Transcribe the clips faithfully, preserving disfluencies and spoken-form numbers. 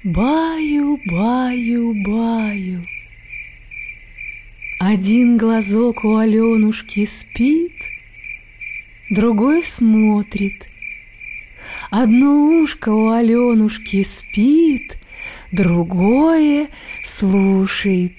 Баю, баю, баю. Один глазок у Аленушки спит, другой смотрит. Одно ушко у Аленушки спит, другое слушает.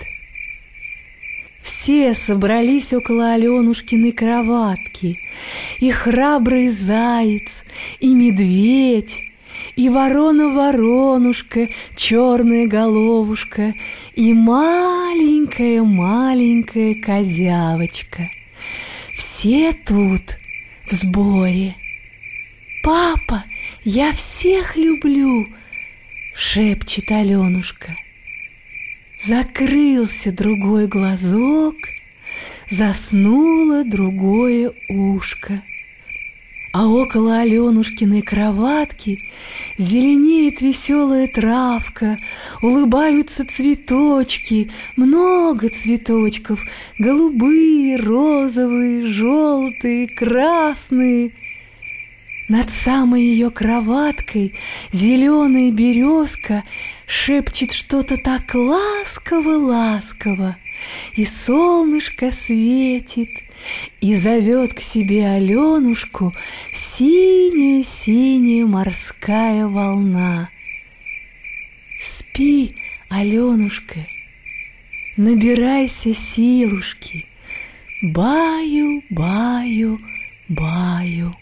Все собрались около Аленушкиной кроватки, и храбрый заяц, и медведь, и ворона-воронушка, черная головушка, и маленькая-маленькая козявочка. Все тут в сборе. «Папа, я всех люблю!» — шепчет Аленушка. Закрылся другой глазок, заснуло другое ушко. А около Аленушкиной кроватки зеленеет веселая травка, улыбаются цветочки, много цветочков, голубые, розовые, желтые, красные. Над самой ее кроваткой зеленая березка шепчет что-то так ласково-ласково, и солнышко светит, и зовет к себе Аленушку синяя-синяя морская волна. Спи, Аленушка, набирайся силушки, баю, баю, баю.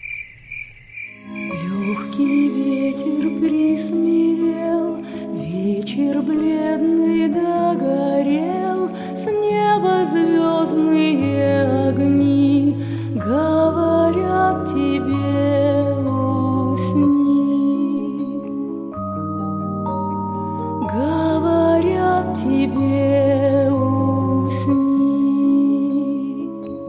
Легкий ветер присмирел, вечер бледный догорел, с неба звездные огни говорят тебе: усни. Говорят тебе: усни.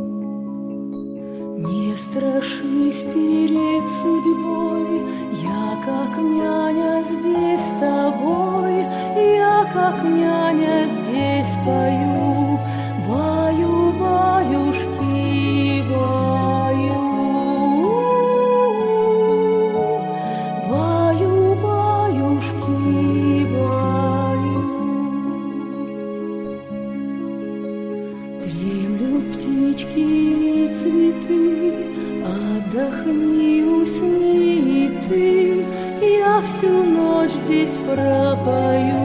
Не страшись перед судьбой, я как няня здесь с тобой, я как няня здесь пою, баю, баюшки, баю, баю, баюшки, баю. Дремлют птички и цветы, отдохни, усни и ты, я всю ночь здесь пропою.